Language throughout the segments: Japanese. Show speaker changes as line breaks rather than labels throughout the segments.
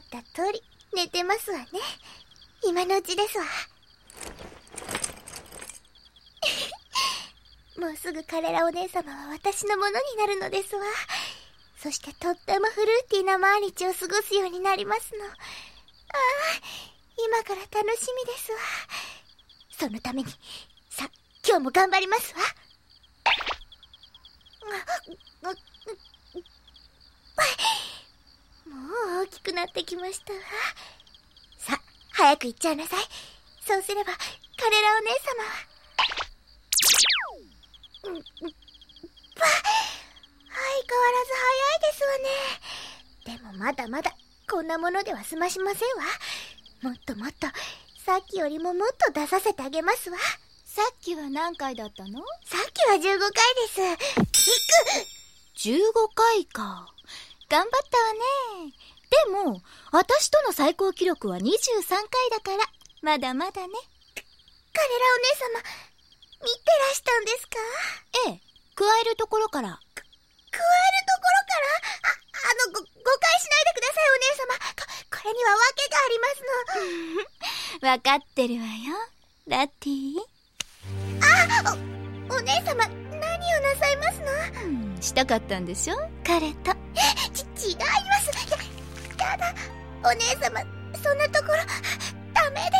った通り寝てますわね。今のうちですわ。もうすぐカレラお姉様は私のものになるのですわ。そしてとってもフルーティーな毎日を過ごすようになりますの。ああ、今から楽しみですわ。そのためにさ、今日も頑張りますわ。もう大きくなってきましたわ。さ、早く行っちゃいなさい。そうすればカレラお姉様は相変わらず早いですわね。でもまだまだこんなものでは済ましませんわ。もっともっとさっきよりももっと出させてあげますわ。
さっきは何回だったの？
さっきは15回です。
15回か。頑張ったわね。でも私との最高記録は23回だからまだまだね。
カレラお姉様、見てらしたんですか？
ええ、加えるところから。
加えるところから？誤解しないでくださいお姉様。これには訳がありますの。
わかってるわよ、ラッティ。
お姉様、何をなさいますの？
したかったんでしょ、彼と。
違います。やだ、お姉様、そんなところダメです。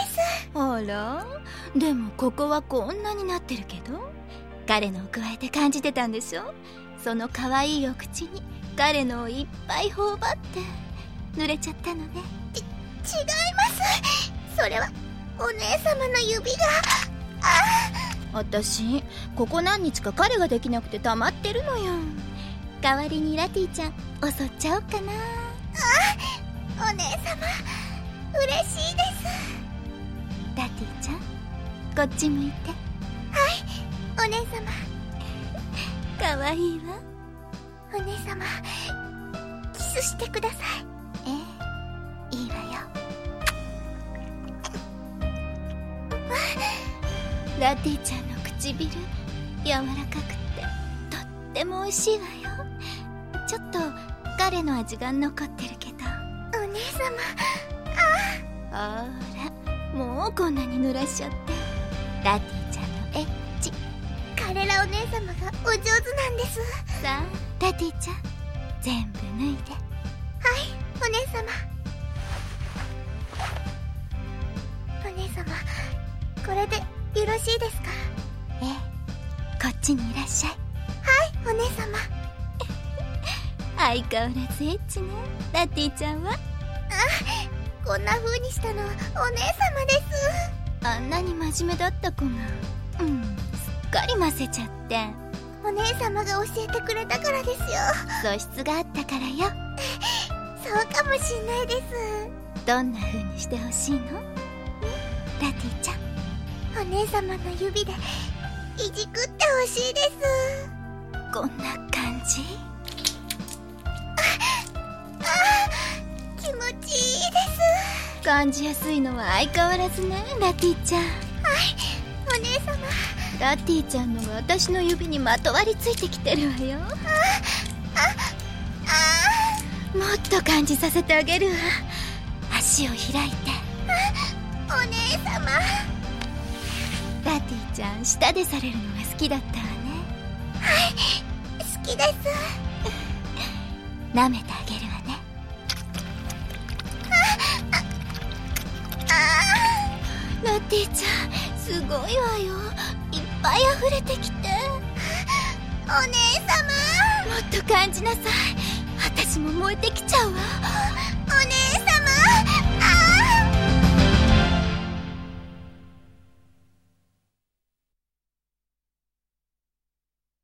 あら、でもここはこんなになってるけど、彼のを加えて感じてたんでしょ。その可愛いお口に彼のをいっぱい頬張って濡れちゃったのね。
違います。それはお姉様の指が。
私ここ何日か彼ができなくて溜まってるのよ。代わりにラティちゃん襲っちゃおうかな。
お姉様、嬉しいです。
ラティちゃん、こっち向いて。
はい、お姉様。
かわいいわ。
お姉様、キスしてください。
ええ、いいわよ。ラティちゃんの唇柔らかくてとっても美味しいわよ。ちょっと彼の味が残ってるけど。
お姉様、
あら、もうこんなに濡らしちゃって。ラティちゃんのエッチ。
カレラお姉様がお上手なんです。
さあラティちゃん、全部脱いで。
はい、お姉様。お姉様、これでよろしいですか？
ええ、こっちにいらっしゃい。
はい、お姉様。
相変わらずエッチね、ラティちゃんは。
こんな風にしたのはお姉様です。
あんなに真面目だった子が、すっかりませちゃって。
お姉様が教えてくれたからですよ。
素質があったからよ。
そうかもしんないです。
どんな風にしてほしいの？ラティちゃん。
お姉様の指でいじくってほしいです。
こんな感じ？
気持ちいいです。
感じやすいのは相変わらずね、ラティちゃん。
はい、お姉様。
ラティちゃんのが私の指にまとわりついてきてるわよ。もっと感じさせてあげるわ。足を開いて。
お姉様。
ラティちゃん、舌でされるのが好きだったわね。
はい、好きです。
舐めてあげるわね。ラティちゃん、すごいわよ。いっぱい溢れてきて。
お姉様。
もっと感じなさい。私も燃えてきちゃうわ。